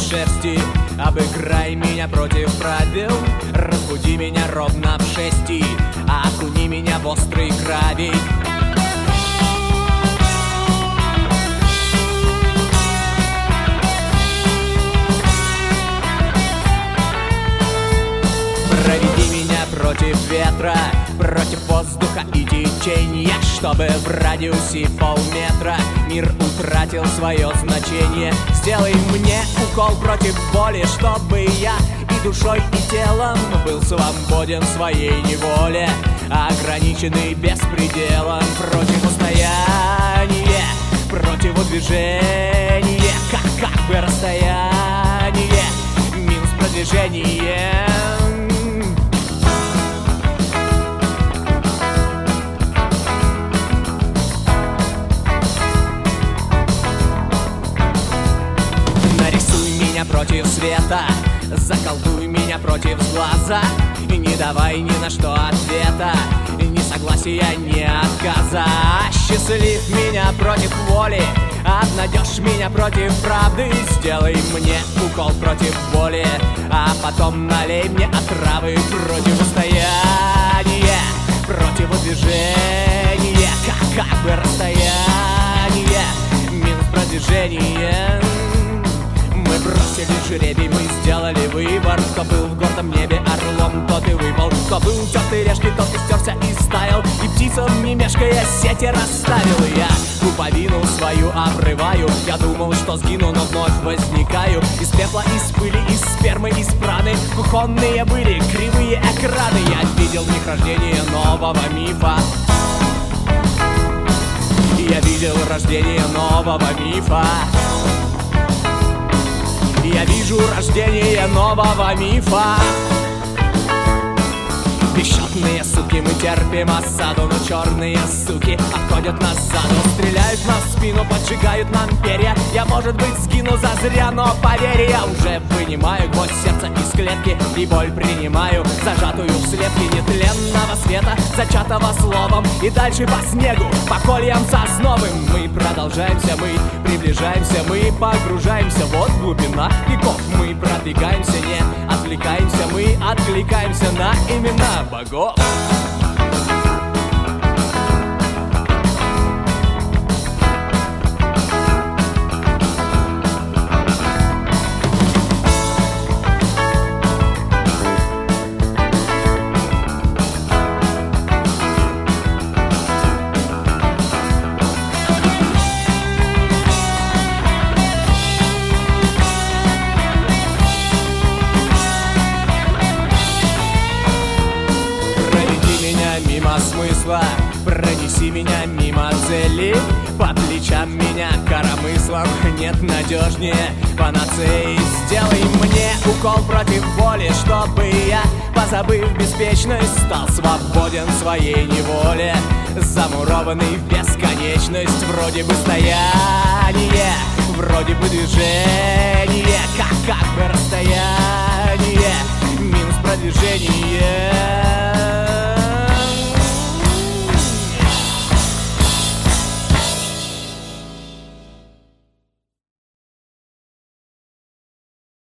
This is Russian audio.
шерсти. Обыграй меня против правил, разбуди меня ровно в 6, окуни меня в острый гравий. Проведи меня против ветра, против воздуха и течения, чтобы в радиусе полметра мир утратил свое значение. Сделай мне укол против боли, чтобы я и душой, и телом был свободен в своей неволе, ограниченный беспределом. Противостояние, противодвижение, как бы расстояние минус продвижение. Против света, заколдуй меня против глаза, и не давай ни на что ответа, ни согласия, ни отказа. Счастлив меня против воли, обнадежь меня против правды. Сделай мне укол против боли, а потом налей мне отравы. Противостояние, противодвижение, как бы расстояние минус продвижение. Мы бросили жребий, мы сделали выбор. Кто был в гордом небе орлом, тот и выпал. Кто был тетой решкой, тот истерся и стаял. И птицам, не мешкая, сети расставил. И я пуповину свою обрываю. Я думал, что сгину, но вновь возникаю. Из пепла, из пыли, из спермы, из праны. Кухонные были кривые экраны. Я видел в них рождение нового мифа. Я видел рождение нового мифа. Я вижу рождение нового мифа. Бесчетные суки, мы терпим осаду, но черные суки обходят нас сзаду. Стреляют нас в спину, поджигают нам перья. Я, может быть, сгину зазря, но поверь, я уже вынимаю гвоздь сердца из клетки и боль принимаю, зажатую в слепке нетленного света, зачатого словом. И дальше по снегу, по кольям сосновым мы продолжаемся, мы приближаемся, мы погружаемся. Вот глубина веков, мы продвигаемся, не отвлекаемся, мы откликаемся на имена богов. Смысла, пронеси меня мимо цели, по плечам меня коромыслом нет надежнее панацеи. Сделай мне укол против боли, чтобы я, позабыв беспечность, стал свободен в своей неволе, замурованный в бесконечность. Вроде бы стояние, вроде бы движение, как бы расстояние минус продвижение.